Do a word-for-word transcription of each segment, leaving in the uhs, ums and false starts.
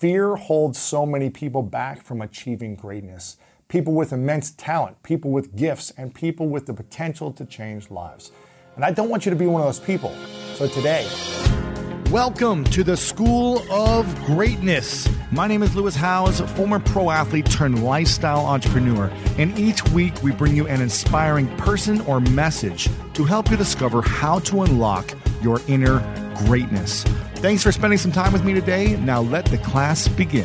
Fear holds so many people back from achieving greatness. People with immense talent, people with gifts, and people with the potential to change lives. And I don't want you to be one of those people. So today, welcome to the School of Greatness. My name is Lewis Howes, former pro athlete turned lifestyle entrepreneur. And each week we bring you an inspiring person or message to help you discover how to unlock your inner greatness. Thanks for spending some time with me today. Now let the class begin.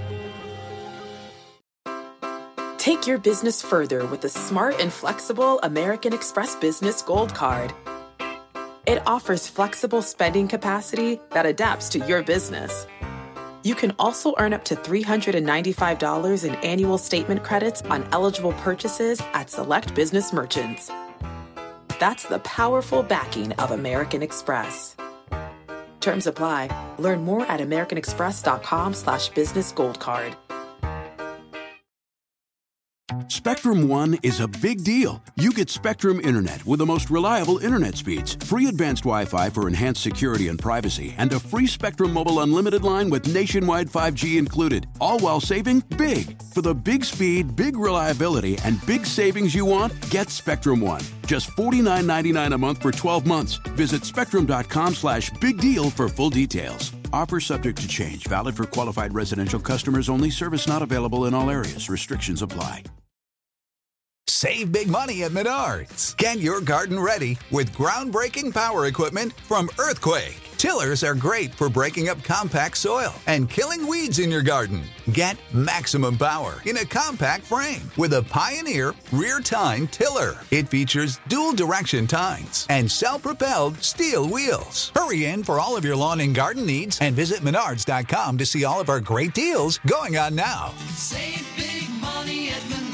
Take your business further with the smart and flexible American Express Business Gold Card. It offers flexible spending capacity that adapts to your business. You can also earn up to three hundred ninety-five dollars in annual statement credits on eligible purchases at select business merchants. That's the powerful backing of American Express. Terms apply. Learn more at americanexpress.com slash business gold card. Spectrum One is a big deal. You get Spectrum Internet with the most reliable internet speeds, free advanced Wi-Fi for enhanced security and privacy, and a free Spectrum Mobile Unlimited line with nationwide five G included, all while saving big. For the big speed, big reliability, and big savings you want, get Spectrum One. Just forty-nine ninety-nine a month for twelve months. Visit spectrum.com slash big deal for full details. Offer subject to change. Valid for qualified residential customers only. Service not available in all areas. Restrictions apply. Save big money at Menards. Get your garden ready with groundbreaking power equipment from Earthquake. Tillers are great for breaking up compact soil and killing weeds in your garden. Get maximum power in a compact frame with a Pioneer rear tine tiller. It features dual direction tines and self-propelled steel wheels. Hurry in for all of your lawn and garden needs and visit menards dot com to see all of our great deals going on now. Save big money at Menards.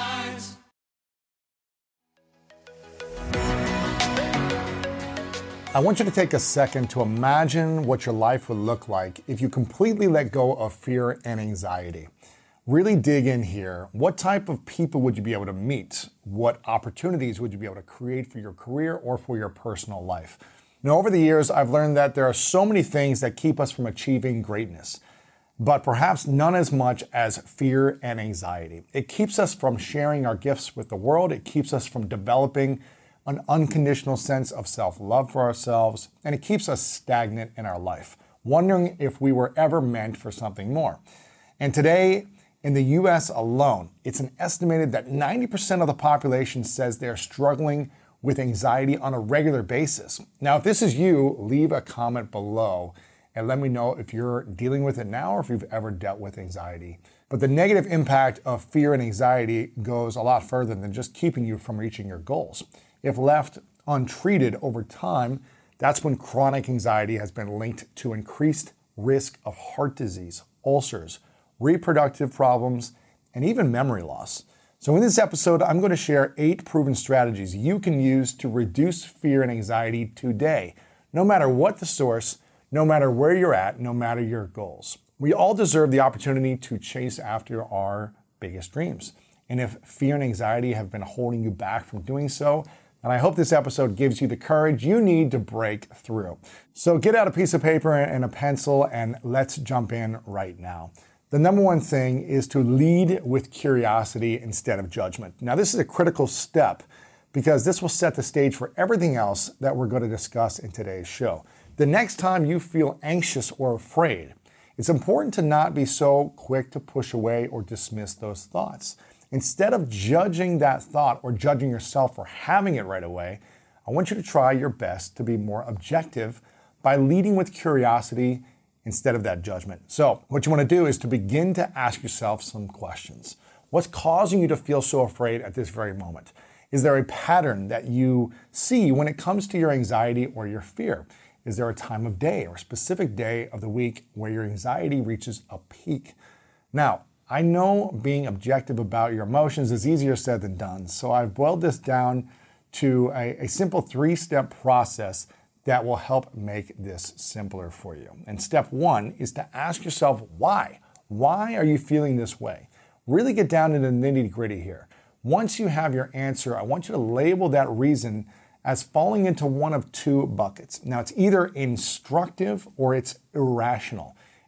I want you to take a second to imagine what your life would look like if you completely let go of fear and anxiety. Really dig in here. What type of people would you be able to meet? What opportunities would you be able to create for your career or for your personal life? Now, over the years, I've learned that there are so many things that keep us from achieving greatness, but perhaps none as much as fear and anxiety. It keeps us from sharing our gifts with the world. It keeps us from developing an unconditional sense of self-love for ourselves, and it keeps us stagnant in our life, wondering if we were ever meant for something more. And today, in the U S alone, it's an estimated that ninety percent of the population says they're struggling with anxiety on a regular basis. Now, if this is you, leave a comment below and let me know if you're dealing with it now or if you've ever dealt with anxiety. But the negative impact of fear and anxiety goes a lot further than just keeping you from reaching your goals. If left untreated over time, that's when chronic anxiety has been linked to increased risk of heart disease, ulcers, reproductive problems, and even memory loss. So in this episode, I'm going to share eight proven strategies you can use to reduce fear and anxiety today, no matter what the source, no matter where you're at, no matter your goals. We all deserve the opportunity to chase after our biggest dreams. And if fear and anxiety have been holding you back from doing so, and I hope this episode gives you the courage you need to break through. So get out a piece of paper and a pencil and let's jump in right now. The number one thing is to lead with curiosity instead of judgment. Now, this is a critical step because this will set the stage for everything else that we're going to discuss in today's show. The next time you feel anxious or afraid, it's important to not be so quick to push away or dismiss those thoughts. Instead of judging that thought or judging yourself for having it right away, I want you to try your best to be more objective by leading with curiosity instead of that judgment. So what you want to do is to begin to ask yourself some questions. What's causing you to feel so afraid at this very moment? Is there a pattern that you see when it comes to your anxiety or your fear? Is there a time of day or a specific day of the week where your anxiety reaches a peak? Now, I know being objective about your emotions is easier said than done, so I've boiled this down to a, a simple three-step process that will help make this simpler for you. And step one is to ask yourself why. Why are you feeling this way? Really get down into the nitty-gritty here. Once you have your answer, I want you to label that reason as falling into one of two buckets. Now, it's either instructive or it's irrational. And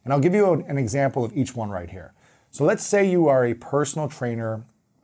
And I'll give you an example of each one right here. So let's say you are a personal trainer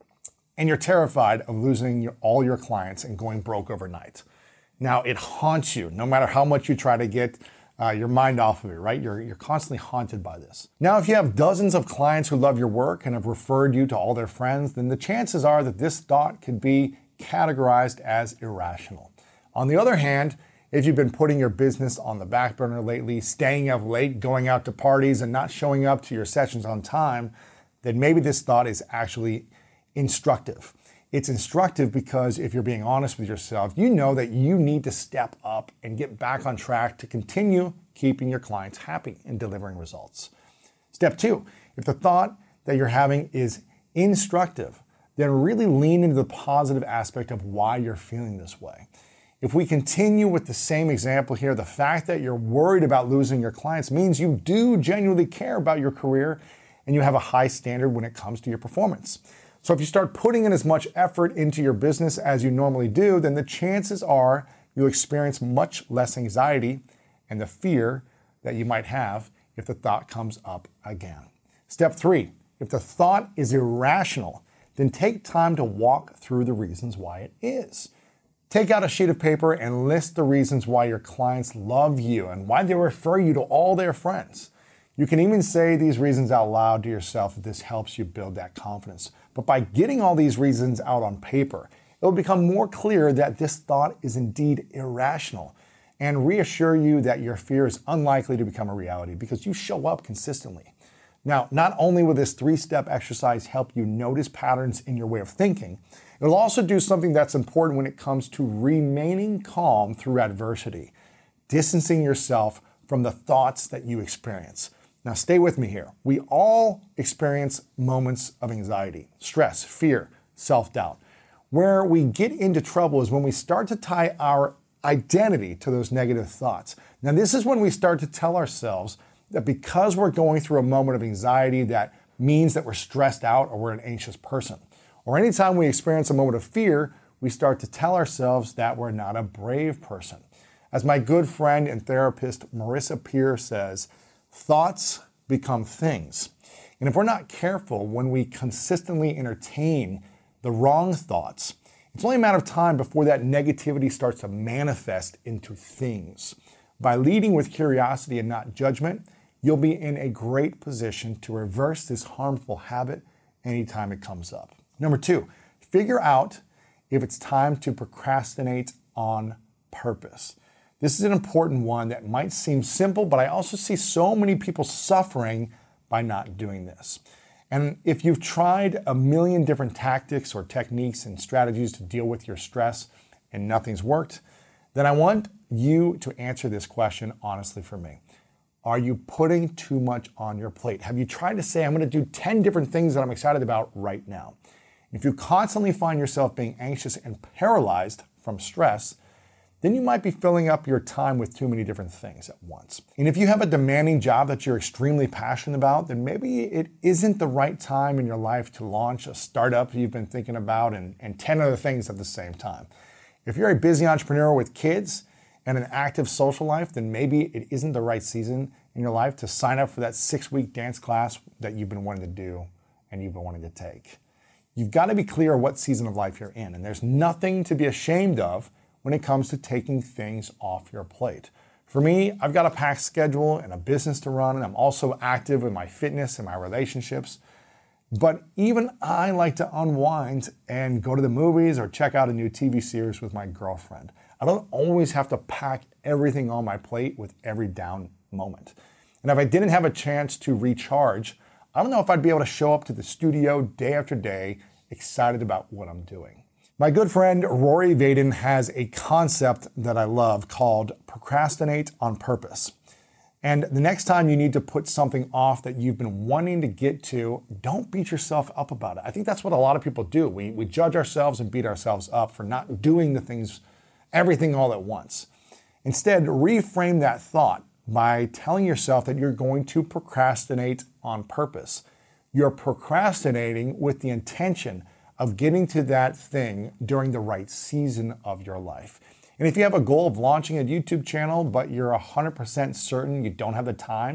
and you're terrified of losing your, all your clients and going broke overnight. Now, it haunts you no matter how much you try to get uh, your mind off of it, right? You're, you're constantly haunted by this. Now, if you have dozens of clients who love your work and have referred you to all their friends, then the chances are that this thought could be categorized as irrational. On the other hand, if you've been putting your business on the back burner lately, staying up late, going out to parties, and not showing up to your sessions on time, then maybe this thought is actually instructive. It's instructive because if you're being honest with yourself, you know that you need to step up and get back on track to continue keeping your clients happy and delivering results. Step two, if the thought that you're having is instructive, then really lean into the positive aspect of why you're feeling this way. If we continue with the same example here, the fact that you're worried about losing your clients means you do genuinely care about your career and you have a high standard when it comes to your performance. So if you start putting in as much effort into your business as you normally do, then the chances are you'll experience much less anxiety and the fear that you might have if the thought comes up again. Step three, if the thought is irrational, then take time to walk through the reasons why it is. Take out a sheet of paper and list the reasons why your clients love you and why they refer you to all their friends. You can even say these reasons out loud to yourself if this helps you build that confidence. But by getting all these reasons out on paper, it will become more clear that this thought is indeed irrational and reassure you that your fear is unlikely to become a reality because you show up consistently. Now, not only will this three-step exercise help you notice patterns in your way of thinking, it will also do something that's important when it comes to remaining calm through adversity, distancing yourself from the thoughts that you experience. Now, stay with me here. We all experience moments of anxiety, stress, fear, self-doubt. Where we get into trouble is when we start to tie our identity to those negative thoughts. Now, this is when we start to tell ourselves that because we're going through a moment of anxiety, that means that we're stressed out or we're an anxious person. Or anytime we experience a moment of fear, we start to tell ourselves that we're not a brave person. As my good friend and therapist Marissa Peer says, thoughts become things. And if we're not careful when we consistently entertain the wrong thoughts, it's only a matter of time before that negativity starts to manifest into things. By leading with curiosity and not judgment, you'll be in a great position to reverse this harmful habit anytime it comes up. Number two, figure out if it's time to procrastinate on purpose. This is an important one that might seem simple, but I also see so many people suffering by not doing this. And if you've tried a million different tactics or techniques and strategies to deal with your stress and nothing's worked, then I want you to answer this question honestly for me. Are you putting too much on your plate? Have you tried to say, I'm going to do ten different things that I'm excited about right now? If you constantly find yourself being anxious and paralyzed from stress, then you might be filling up your time with too many different things at once. And if you have a demanding job that you're extremely passionate about, then maybe it isn't the right time in your life to launch a startup you've been thinking about and, and ten other things at the same time. If you're a busy entrepreneur with kids and an active social life, then maybe it isn't the right season in your life to sign up for that six-week dance class that you've been wanting to do and you've been wanting to take. You've got to be clear what season of life you're in, and there's nothing to be ashamed of when it comes to taking things off your plate. For me, I've got a packed schedule and a business to run, and I'm also active in my fitness and my relationships. But even I like to unwind and go to the movies or check out a new T V series with my girlfriend. I don't always have to pack everything on my plate with every down moment. And if I didn't have a chance to recharge, I don't know if I'd be able to show up to the studio day after day, excited about what I'm doing. My good friend Rory Vaden has a concept that I love called procrastinate on purpose. And the next time you need to put something off that you've been wanting to get to, don't beat yourself up about it. I think that's what a lot of people do. We, we judge ourselves and beat ourselves up for not doing the things, everything all at once. Instead, reframe that thought by telling yourself that you're going to procrastinate on purpose. You're procrastinating with the intention of getting to that thing during the right season of your life. And if you have a goal of launching a YouTube channel, but you're one hundred percent certain you don't have the time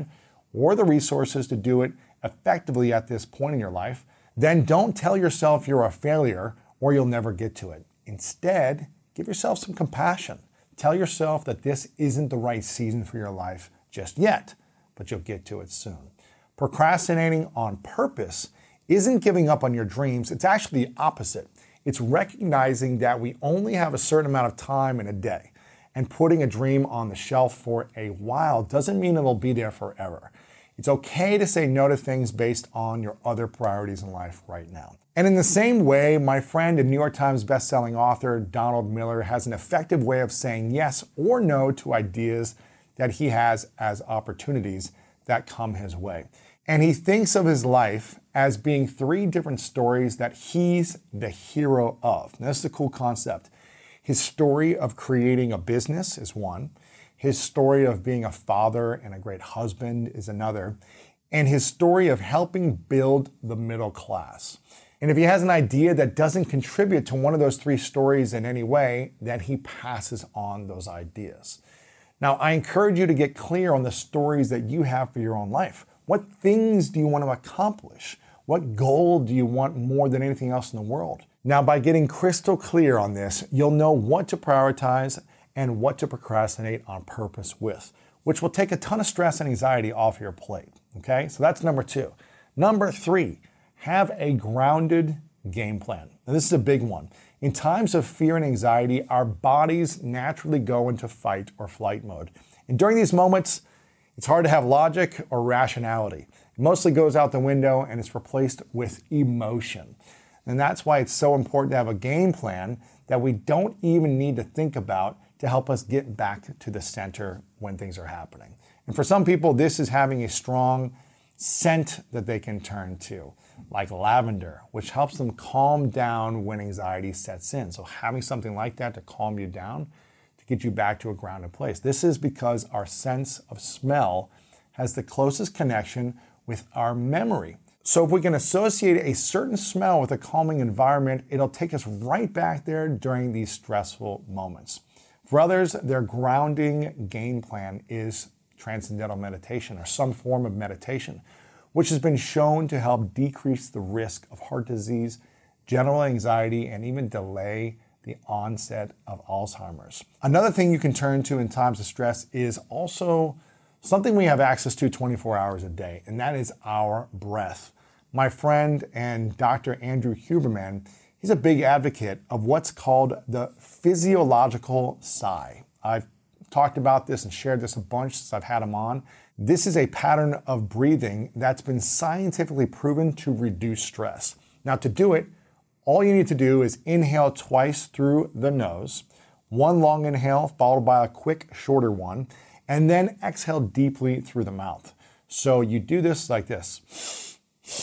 or the resources to do it effectively at this point in your life, then don't tell yourself you're a failure or you'll never get to it. Instead, give yourself some compassion. Tell yourself that this isn't the right season for your life just yet, but you'll get to it soon. Procrastinating on purpose isn't giving up on your dreams. It's actually the opposite. It's recognizing that we only have a certain amount of time in a day, and putting a dream on the shelf for a while doesn't mean it'll be there forever. It's okay to say no to things based on your other priorities in life right now. And in the same way, my friend and New York Times bestselling author Donald Miller has an effective way of saying yes or no to ideas that he has as opportunities that come his way. And he thinks of his life as being three different stories that he's the hero of. Now, this is a cool concept. His story of creating a business is one. His story of being a father and a great husband is another. And his story of helping build the middle class. And if he has an idea that doesn't contribute to one of those three stories in any way, then he passes on those ideas. Now, I encourage you to get clear on the stories that you have for your own life. What things do you want to accomplish? What goal do you want more than anything else in the world? Now, by getting crystal clear on this, you'll know what to prioritize and what to procrastinate on purpose with, which will take a ton of stress and anxiety off your plate. Okay, so that's number two. Number three, have a grounded game plan. Now, this is a big one. In times of fear and anxiety, our bodies naturally go into fight or flight mode. And during these moments, it's hard to have logic or rationality. It mostly goes out the window and it's replaced with emotion. And that's why it's so important to have a game plan that we don't even need to think about to help us get back to the center when things are happening. And for some people, this is having a strong scent that they can turn to, like lavender, which helps them calm down when anxiety sets in. So having something like that to calm you down, to get you back to a grounded place. This is because our sense of smell has the closest connection with our memory. So if we can associate a certain smell with a calming environment, it'll take us right back there during these stressful moments. For others, their grounding game plan is transcendental meditation or some form of meditation, which has been shown to help decrease the risk of heart disease, general anxiety, and even delay the onset of Alzheimer's. Another thing you can turn to in times of stress is also something we have access to twenty-four hours a day, and that is our breath. My friend and Doctor Andrew Huberman, he's a big advocate of what's called the physiological sigh. I've talked about this and shared this a bunch since I've had him on. This is a pattern of breathing that's been scientifically proven to reduce stress. Now, to do it, all you need to do is inhale twice through the nose, one long inhale followed by a quick, shorter one, and then exhale deeply through the mouth. So you do this like this.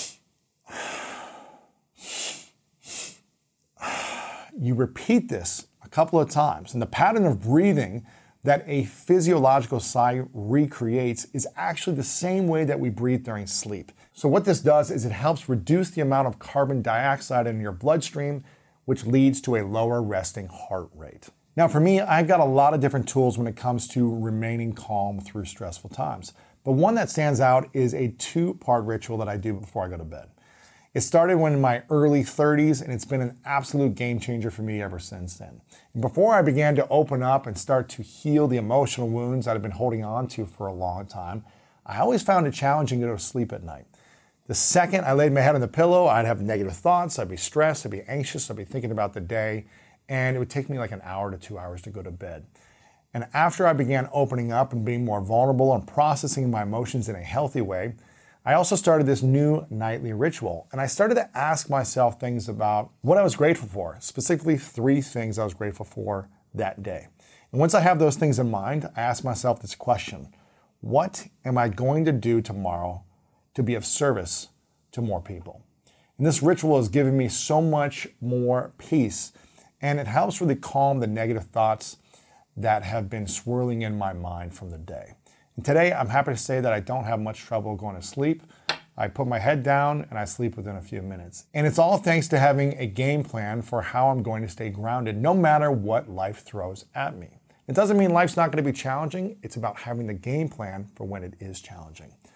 You repeat this a couple of times, and the pattern of breathing that a physiological sigh recreates is actually the same way that we breathe during sleep. So what this does is it helps reduce the amount of carbon dioxide in your bloodstream, which leads to a lower resting heart rate. Now for me, I've got a lot of different tools when it comes to remaining calm through stressful times. But one that stands out is a two-part ritual that I do before I go to bed. It started when in my early thirties, and it's been an absolute game changer for me ever since then. And before I began to open up and start to heal the emotional wounds that I've been holding on to for a long time, I always found it challenging to go to sleep at night. The second I laid my head on the pillow, I'd have negative thoughts, I'd be stressed, I'd be anxious, I'd be thinking about the day, and it would take me like an hour to two hours to go to bed. And after I began opening up and being more vulnerable and processing my emotions in a healthy way, I also started this new nightly ritual, and I started to ask myself things about what I was grateful for, specifically three things I was grateful for that day. And once I have those things in mind, I ask myself this question: what am I going to do tomorrow to be of service to more people? And this ritual has given me so much more peace, and it helps really calm the negative thoughts that have been swirling in my mind from the day. And today, I'm happy to say that I don't have much trouble going to sleep. I put my head down and I sleep within a few minutes. And it's all thanks to having a game plan for how I'm going to stay grounded no matter what life throws at me. It doesn't mean life's not going to be challenging. It's about having the game plan for when it is challenging.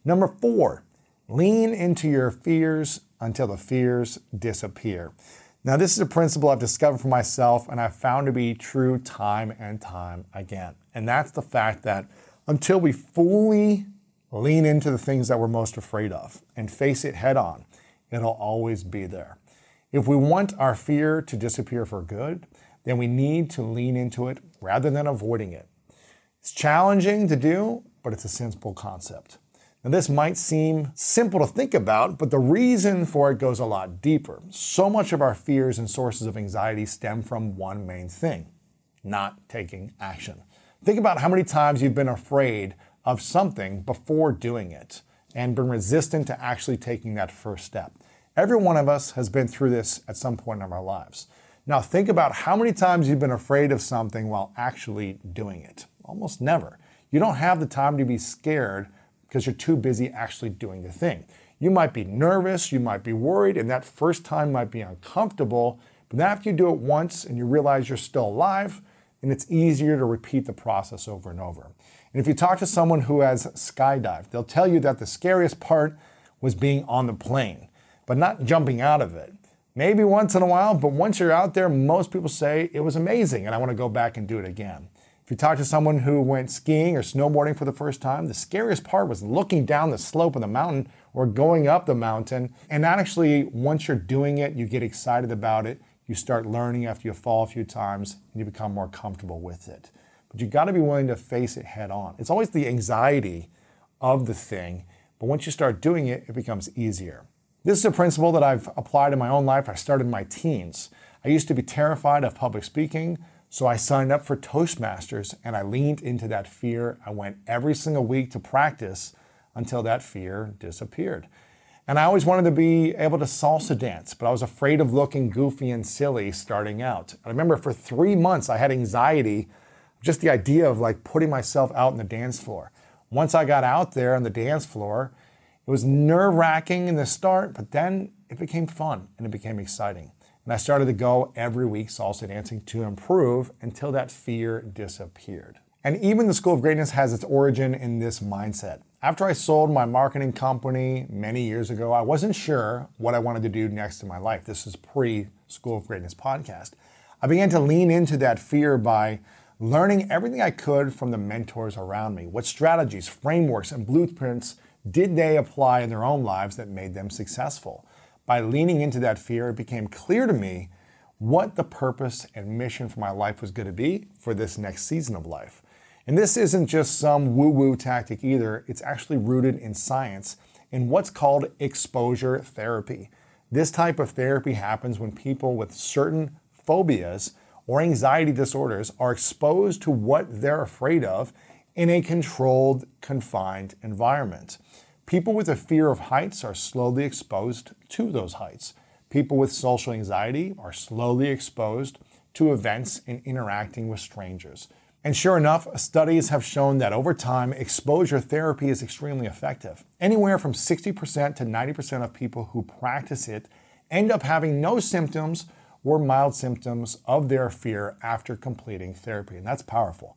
Number four, lean into your fears until the fears disappear. Now, this is a principle I've discovered for myself and I've found to be true time and time again. And that's the fact that until we fully lean into the things that we're most afraid of and face it head on, it'll always be there. If we want our fear to disappear for good, then we need to lean into it rather than avoiding it. It's challenging to do, but it's a simple concept. Now, this might seem simple to think about, but the reason for it goes a lot deeper. So much of our fears and sources of anxiety stem from one main thing: not taking action. Think about how many times you've been afraid of something before doing it and been resistant to actually taking that first step. Every one of us has been through this at some point in our lives. Now, think about how many times you've been afraid of something while actually doing it. Almost never. You don't have the time to be scared because you're too busy actually doing the thing. You might be nervous, you might be worried, and that first time might be uncomfortable, but then after you do it once and you realize you're still alive, and it's easier to repeat the process over and over. And if you talk to someone who has skydived, they'll tell you that the scariest part was being on the plane, but not jumping out of it. Maybe once in a while, but once you're out there, most people say it was amazing and I want to go back and do it again. If you talk to someone who went skiing or snowboarding for the first time, the scariest part was looking down the slope of the mountain or going up the mountain. And actually, once you're doing it, you get excited about it. You start learning after you fall a few times and you become more comfortable with it. But you got to be willing to face it head on. It's always the anxiety of the thing, but once you start doing it, it becomes easier. This is a principle that I've applied in my own life. I started in my teens. I used to be terrified of public speaking, so I signed up for Toastmasters and I leaned into that fear. I went every single week to practice until that fear disappeared. And I always wanted to be able to salsa dance, but I was afraid of looking goofy and silly starting out. I remember for three months I had anxiety, just the idea of like putting myself out on the dance floor. Once I got out there on the dance floor, it was nerve-wracking in the start, but then it became fun and it became exciting. And I started to go every week salsa dancing to improve until that fear disappeared. And even the School of Greatness has its origin in this mindset. After I sold my marketing company many years ago, I wasn't sure what I wanted to do next in my life. This is pre-School of Greatness podcast. I began to lean into that fear by learning everything I could from the mentors around me. What strategies, frameworks, and blueprints did they apply in their own lives that made them successful? By leaning into that fear, it became clear to me what the purpose and mission for my life was going to be for this next season of life. And this isn't just some woo-woo tactic either. It's actually rooted in science in what's called exposure therapy. This type of therapy happens when people with certain phobias or anxiety disorders are exposed to what they're afraid of in a controlled, confined environment. People with a fear of heights are slowly exposed to those heights. People with social anxiety are slowly exposed to events and interacting with strangers. And sure enough, studies have shown that over time, exposure therapy is extremely effective. Anywhere from sixty percent to ninety percent of people who practice it end up having no symptoms or mild symptoms of their fear after completing therapy. And that's powerful.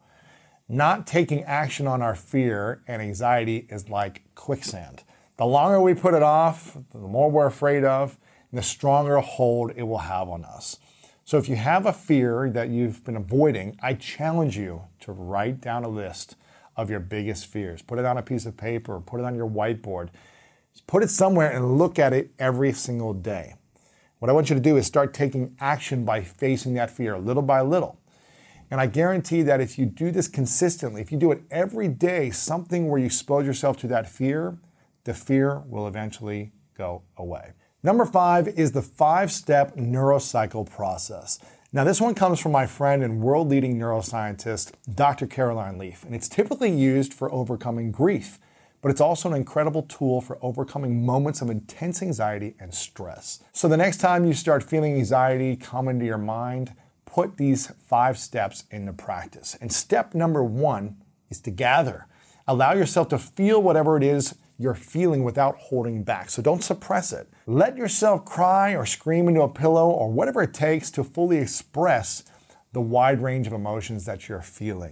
Not taking action on our fear and anxiety is like quicksand. The longer we put it off, the more we're afraid of, and the stronger hold it will have on us. So if you have a fear that you've been avoiding, I challenge you to write down a list of your biggest fears. Put it on a piece of paper, put it on your whiteboard. Put it somewhere and look at it every single day. What I want you to do is start taking action by facing that fear little by little. And I guarantee that if you do this consistently, if you do it every day, something where you expose yourself to that fear, the fear will eventually go away. Number five is the five-step neurocycle process. Now, this one comes from my friend and world-leading neuroscientist, Doctor Caroline Leaf, and it's typically used for overcoming grief, but it's also an incredible tool for overcoming moments of intense anxiety and stress. So the next time you start feeling anxiety come into your mind, put these five steps into practice. And step number one is to gather. Allow yourself to feel whatever it is you're feeling without holding back. So don't suppress it. Let yourself cry or scream into a pillow or whatever it takes to fully express the wide range of emotions that you're feeling.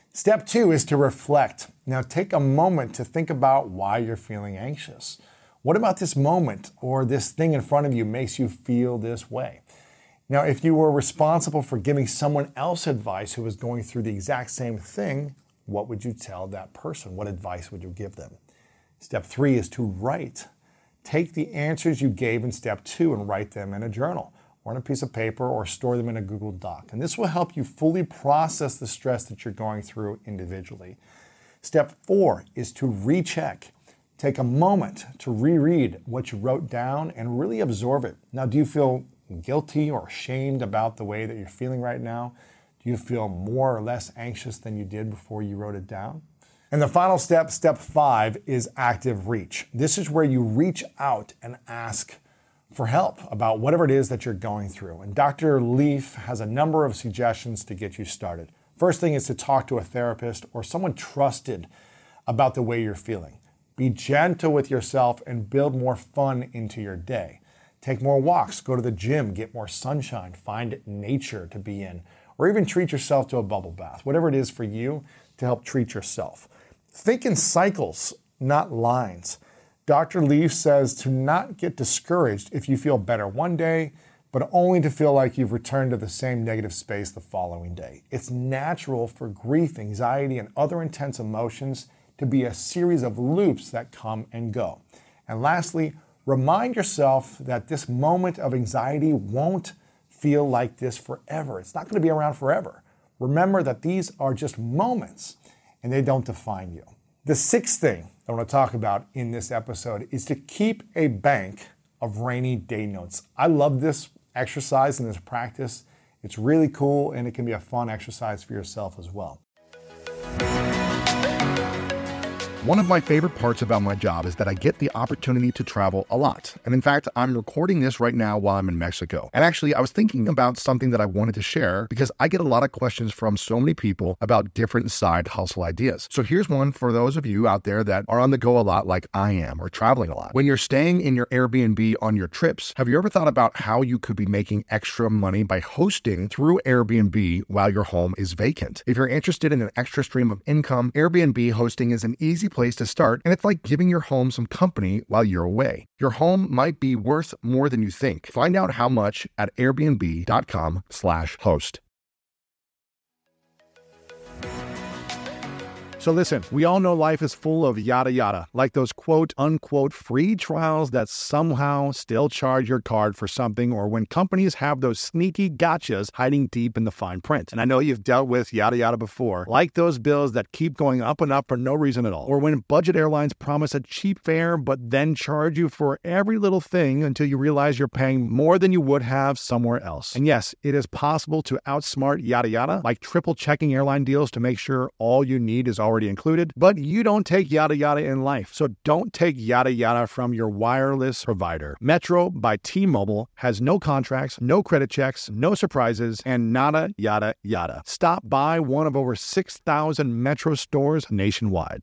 Step two is to reflect. Now take a moment to think about why you're feeling anxious. What about this moment or this thing in front of you makes you feel this way? Now, if you were responsible for giving someone else advice who was going through the exact same thing, what would you tell that person? What advice would you give them? Step three is to write. Take the answers you gave in step two and write them in a journal or on a piece of paper or store them in a Google Doc. And this will help you fully process the stress that you're going through individually. Step four is to recheck. Take a moment to reread what you wrote down and really absorb it. Now, do you feel guilty or ashamed about the way that you're feeling right now? Do you feel more or less anxious than you did before you wrote it down? And the final step, step five, is active reach. This is where you reach out and ask for help about whatever it is that you're going through. And Doctor Leaf has a number of suggestions to get you started. First thing is to talk to a therapist or someone trusted about the way you're feeling. Be gentle with yourself and build more fun into your day. Take more walks, go to the gym, get more sunshine, find nature to be in, or even treat yourself to a bubble bath, whatever it is for you to help treat yourself. Think in cycles, not lines. Doctor Leaf says to not get discouraged if you feel better one day, but only to feel like you've returned to the same negative space the following day. It's natural for grief, anxiety, and other intense emotions to be a series of loops that come and go. And lastly, remind yourself that this moment of anxiety won't feel like this forever. It's not going to be around forever. Remember that these are just moments and they don't define you. The sixth thing I want to talk about in this episode is to keep a bank of rainy day notes. I love this exercise and this practice. It's really cool and it can be a fun exercise for yourself as well. One of my favorite parts about my job is that I get the opportunity to travel a lot. And in fact, I'm recording this right now while I'm in Mexico. And actually, I was thinking about something that I wanted to share because I get a lot of questions from so many people about different side hustle ideas. So here's one for those of you out there that are on the go a lot like I am or traveling a lot. When you're staying in your Airbnb on your trips, have you ever thought about how you could be making extra money by hosting through Airbnb while your home is vacant? If you're interested in an extra stream of income, Airbnb hosting is an easy place to start, and it's like giving your home some company while you're away. Your home might be worth more than you think. Find out how much at airbnb.com slash host. So listen, we all know life is full of yada yada, like those quote unquote free trials that somehow still charge your card for something, or when companies have those sneaky gotchas hiding deep in the fine print. And I know you've dealt with yada yada before, like those bills that keep going up and up for no reason at all, or when budget airlines promise a cheap fare but then charge you for every little thing until you realize you're paying more than you would have somewhere else. And yes, it is possible to outsmart yada yada, like triple checking airline deals to make sure all you need is already already included, but you don't take yada yada in life. So don't take yada yada from your wireless provider. Metro by T-Mobile has no contracts, no credit checks, no surprises, and nada yada yada. Stop by one of over six thousand Metro stores nationwide.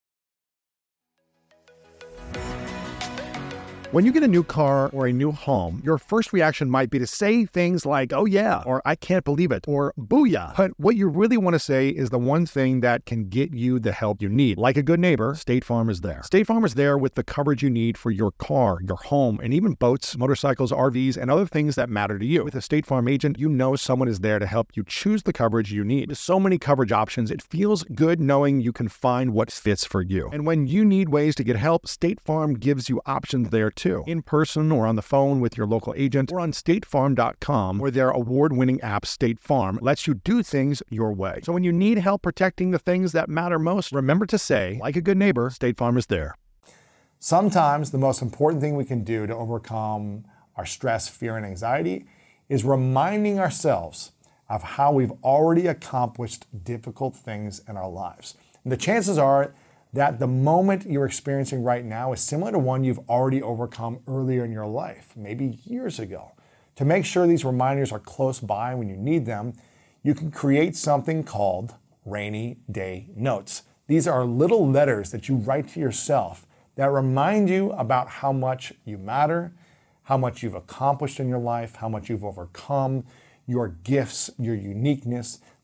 When you get a new car or a new home, your first reaction might be to say things like, oh yeah, or I can't believe it, or booyah. But what you really want to say is the one thing that can get you the help you need. Like a good neighbor, State Farm is there. State Farm is there with the coverage you need for your car, your home, and even boats, motorcycles, R Vs, and other things that matter to you. With a State Farm agent, you know someone is there to help you choose the coverage you need. With so many coverage options, it feels good knowing you can find what fits for you. And when you need ways to get help, State Farm gives you options there too. In person or on the phone with your local agent or on state farm dot com, where their award-winning app State Farm lets you do things your way. So when you need help protecting the things that matter most, remember to say, like a good neighbor, State Farm is there. Sometimes the most important thing we can do to overcome our stress, fear, and anxiety is reminding ourselves of how we've already accomplished difficult things in our lives. And the chances are that the moment you're experiencing right now is similar to one you've already overcome earlier in your life, maybe years ago. To make sure these reminders are close by when you need them, you can create something called rainy day notes. These are little letters that you write to yourself that remind you about how much you matter, how much you've accomplished in your life, how much you've overcome, your gifts, your uniqueness.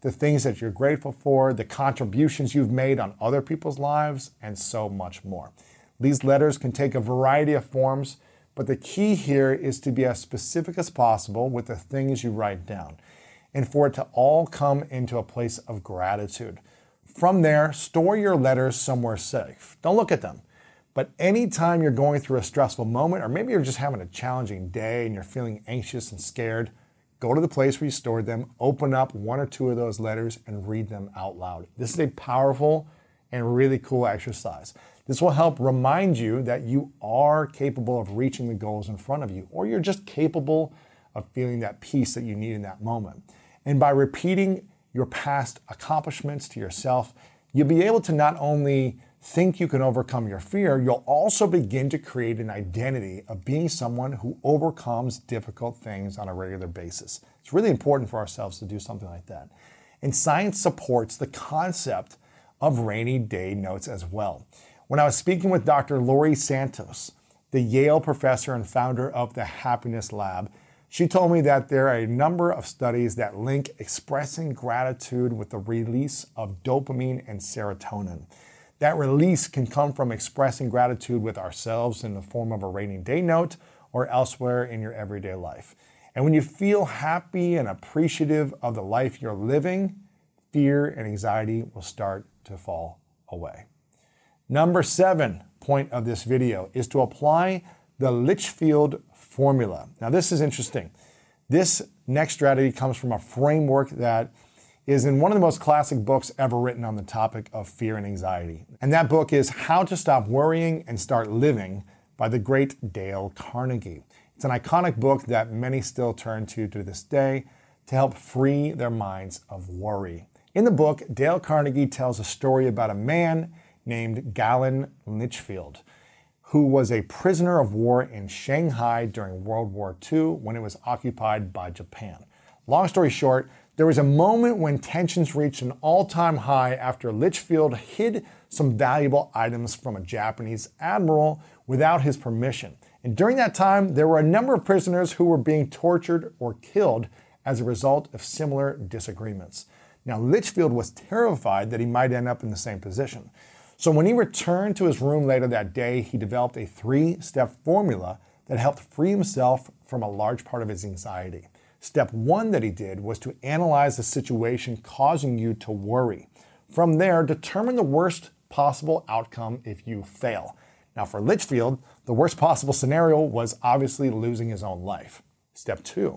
the things that you're grateful for, the contributions you've made on other people's lives, and so much more. These letters can take a variety of forms, but the key here is to be as specific as possible with the things you write down, and for it to all come into a place of gratitude. From there, store your letters somewhere safe. Don't look at them. But anytime you're going through a stressful moment, or maybe you're just having a challenging day and you're feeling anxious and scared, go to the place where you stored them, open up one or two of those letters, and read them out loud. This is a powerful and really cool exercise. This will help remind you that you are capable of reaching the goals in front of you, or you're just capable of feeling that peace that you need in that moment. And by repeating your past accomplishments to yourself, you'll be able to not only think you can overcome your fear, you'll also begin to create an identity of being someone who overcomes difficult things on a regular basis. It's really important for ourselves to do something like that. And science supports the concept of rainy day notes as well. When I was speaking with Doctor Laurie Santos, the Yale professor and founder of the Happiness Lab, she told me that there are a number of studies that link expressing gratitude with the release of dopamine and serotonin. That release can come from expressing gratitude with ourselves in the form of a rainy day note or elsewhere in your everyday life. And when you feel happy and appreciative of the life you're living, fear and anxiety will start to fall away. Number seven point of this video is to apply the Litchfield formula. Now this is interesting. This next strategy comes from a framework that is in one of the most classic books ever written on the topic of fear and anxiety. And that book is How to Stop Worrying and Start Living by the great Dale Carnegie. It's an iconic book that many still turn to to this day to help free their minds of worry. In the book, Dale Carnegie tells a story about a man named Galen Litchfield, who was a prisoner of war in Shanghai during World War Two when it was occupied by Japan. Long story short, there was a moment when tensions reached an all-time high after Litchfield hid some valuable items from a Japanese admiral without his permission. And during that time, there were a number of prisoners who were being tortured or killed as a result of similar disagreements. Now, Litchfield was terrified that he might end up in the same position. So when he returned to his room later that day, he developed a three-step formula that helped free himself from a large part of his anxiety. Step one that he did was to analyze the situation causing you to worry. From there, determine the worst possible outcome if you fail. Now for Litchfield, the worst possible scenario was obviously losing his own life. Step two,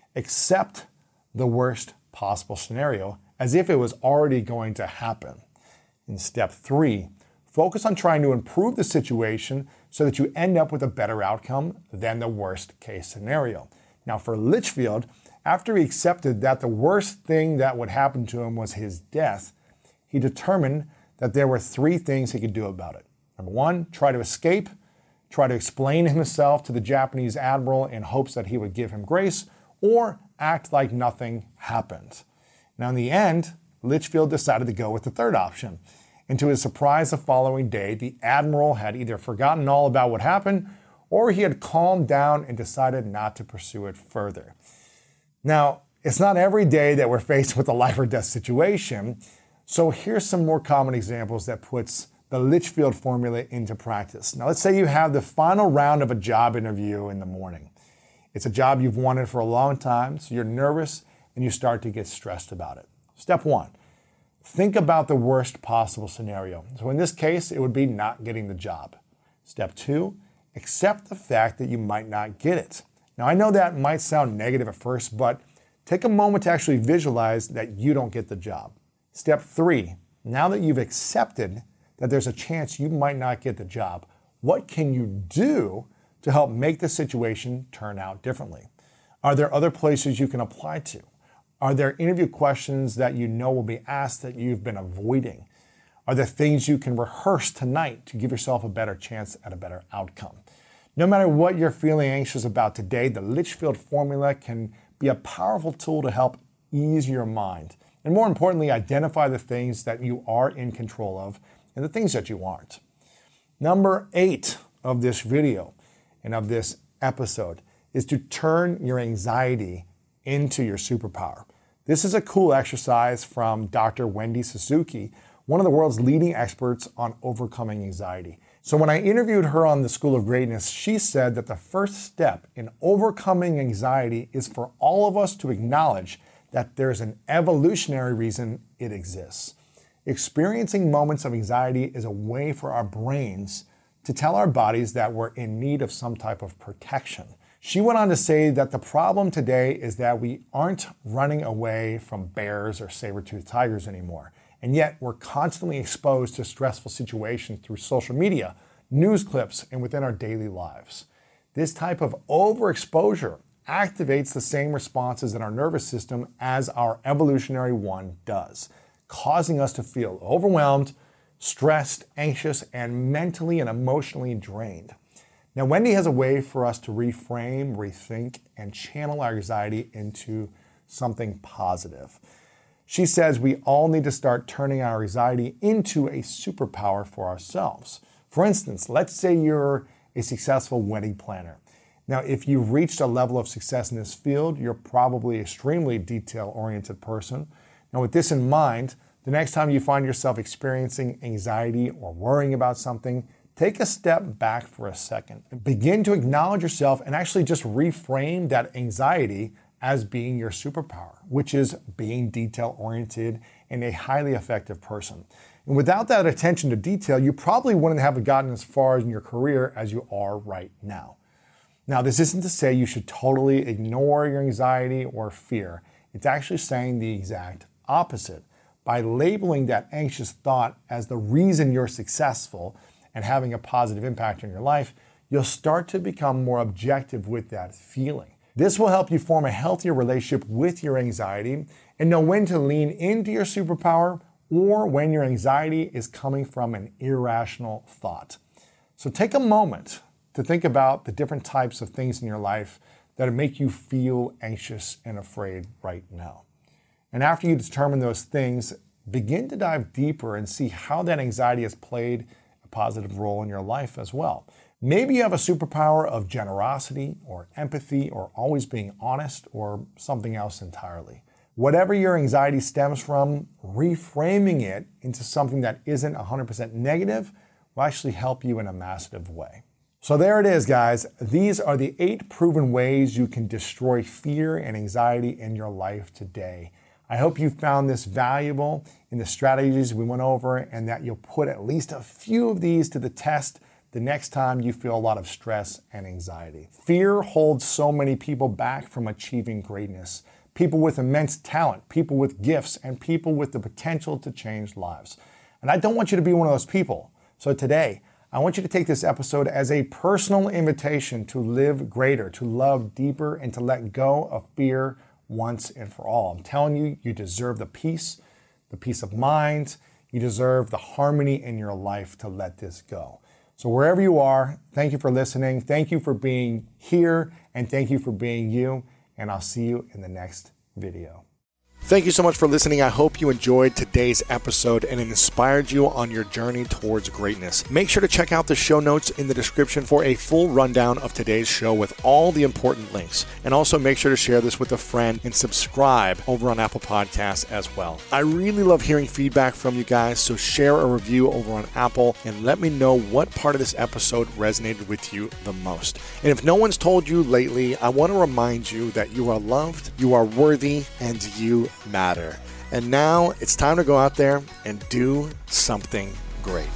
accept the worst possible scenario as if it was already going to happen. In step three, focus on trying to improve the situation so that you end up with a better outcome than the worst case scenario. Now for Litchfield, after he accepted that the worst thing that would happen to him was his death, he determined that there were three things he could do about it. Number one, try to escape, try to explain himself to the Japanese admiral in hopes that he would give him grace, or act like nothing happened. Now in the end, Litchfield decided to go with the third option. And to his surprise the following day, the admiral had either forgotten all about what happened or he had calmed down and decided not to pursue it further. Now, it's not every day that we're faced with a life or death situation, so here's some more common examples that puts the Litchfield formula into practice. Now, let's say you have the final round of a job interview in the morning. It's a job you've wanted for a long time, so you're nervous and you start to get stressed about it. Step one, think about the worst possible scenario. So in this case, it would be not getting the job. Step two, accept the fact that you might not get it. Now, I know that might sound negative at first, but take a moment to actually visualize that you don't get the job. Step three, now that you've accepted that there's a chance you might not get the job, what can you do to help make the situation turn out differently? Are there other places you can apply to? Are there interview questions that you know will be asked that you've been avoiding? Are there things you can rehearse tonight to give yourself a better chance at a better outcome? No matter what you're feeling anxious about today, the Litchfield formula can be a powerful tool to help ease your mind. And more importantly, identify the things that you are in control of and the things that you aren't. Number eight of this video and of this episode is to turn your anxiety into your superpower. This is a cool exercise from Doctor Wendy Suzuki, one of the world's leading experts on overcoming anxiety. So when I interviewed her on the School of Greatness, she said that the first step in overcoming anxiety is for all of us to acknowledge that there's an evolutionary reason it exists. Experiencing moments of anxiety is a way for our brains to tell our bodies that we're in need of some type of protection. She went on to say that the problem today is that we aren't running away from bears or saber-toothed tigers anymore. And yet we're constantly exposed to stressful situations through social media, news clips, and within our daily lives. This type of overexposure activates the same responses in our nervous system as our evolutionary one does, causing us to feel overwhelmed, stressed, anxious, and mentally and emotionally drained. Now, Wendy has a way for us to reframe, rethink, and channel our anxiety into something positive. She says we all need to start turning our anxiety into a superpower for ourselves. For instance, let's say you're a successful wedding planner. Now, if you've reached a level of success in this field, you're probably an extremely detail-oriented person. Now, with this in mind, the next time you find yourself experiencing anxiety or worrying about something, take a step back for a second and begin to acknowledge yourself and actually just reframe that anxiety as being your superpower, which is being detail-oriented and a highly effective person. And without that attention to detail, you probably wouldn't have gotten as far in your career as you are right now. Now, this isn't to say you should totally ignore your anxiety or fear. It's actually saying the exact opposite. By labeling that anxious thought as the reason you're successful and having a positive impact on your life, you'll start to become more objective with that feeling. This will help you form a healthier relationship with your anxiety and know when to lean into your superpower or when your anxiety is coming from an irrational thought. So take a moment to think about the different types of things in your life that make you feel anxious and afraid right now. And after you determine those things, begin to dive deeper and see how that anxiety has played a positive role in your life as well. Maybe you have a superpower of generosity or empathy or always being honest or something else entirely. Whatever your anxiety stems from, reframing it into something that isn't one hundred percent negative will actually help you in a massive way. So there it is, guys. These are the eight proven ways you can destroy fear and anxiety in your life today. I hope you found this valuable in the strategies we went over and that you'll put at least a few of these to the test the next time you feel a lot of stress and anxiety. Fear holds so many people back from achieving greatness. People with immense talent, people with gifts, and people with the potential to change lives. And I don't want you to be one of those people. So today, I want you to take this episode as a personal invitation to live greater, to love deeper, and to let go of fear once and for all. I'm telling you, you deserve the peace, the peace of mind. You deserve the harmony in your life to let this go. So wherever you are, thank you for listening. Thank you for being here, and thank you for being you. And I'll see you in the next video. Thank you so much for listening. I hope you enjoyed today's episode and it inspired you on your journey towards greatness. Make sure to check out the show notes in the description for a full rundown of today's show with all the important links. And also make sure to share this with a friend and subscribe over on Apple Podcasts as well. I really love hearing feedback from you guys, so share a review over on Apple and let me know what part of this episode resonated with you the most. And if no one's told you lately, I want to remind you that you are loved, you are worthy, and you matter. And now it's time to go out there and do something great.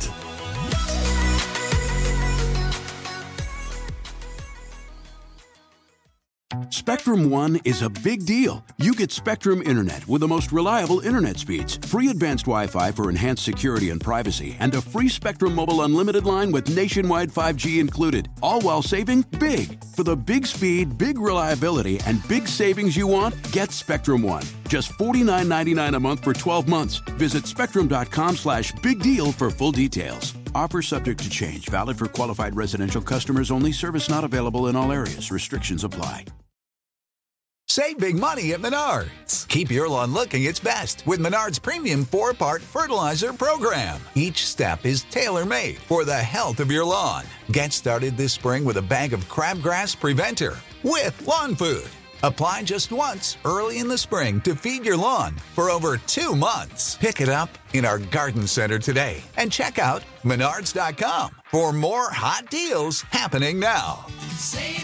Spectrum One is a big deal. You get Spectrum Internet with the most reliable internet speeds, free advanced Wi-Fi for enhanced security and privacy, and a free Spectrum Mobile Unlimited line with nationwide five G included, all while saving big. For the big speed, big reliability, and big savings you want, get Spectrum One. Just forty-nine ninety-nine a month for twelve months. Visit spectrum.com slash big deal for full details. Offer subject to change. Valid for qualified residential customers only. Service not available in all areas. Restrictions apply. Save big money at Menards. Keep your lawn looking its best with Menards Premium four-part fertilizer program. Each step is tailor-made for the health of your lawn. Get started this spring with a bag of crabgrass preventer with lawn food. Apply just once early in the spring to feed your lawn for over two months. Pick it up in our garden center today and check out menards dot com for more hot deals happening now. Save